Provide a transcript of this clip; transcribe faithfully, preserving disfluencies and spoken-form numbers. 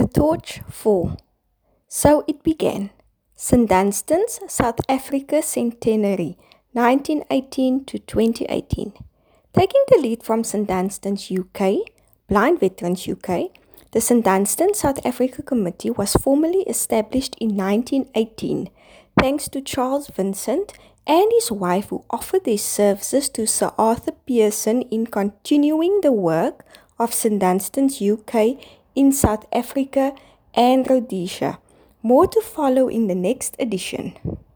Torch four. So it began. Saint Dunstan's South Africa Centenary, nineteen eighteen to twenty eighteen. Taking the lead from Saint Dunstan's U K, Blind Veterans U K, the Saint Dunstan South Africa Committee was formally established in nineteen eighteen, thanks to Charles Vincent and his wife, who offered their services to Sir Arthur Pearson in continuing the work of Saint Dunstan's U K in South Africa and Rhodesia. More to follow in the next edition.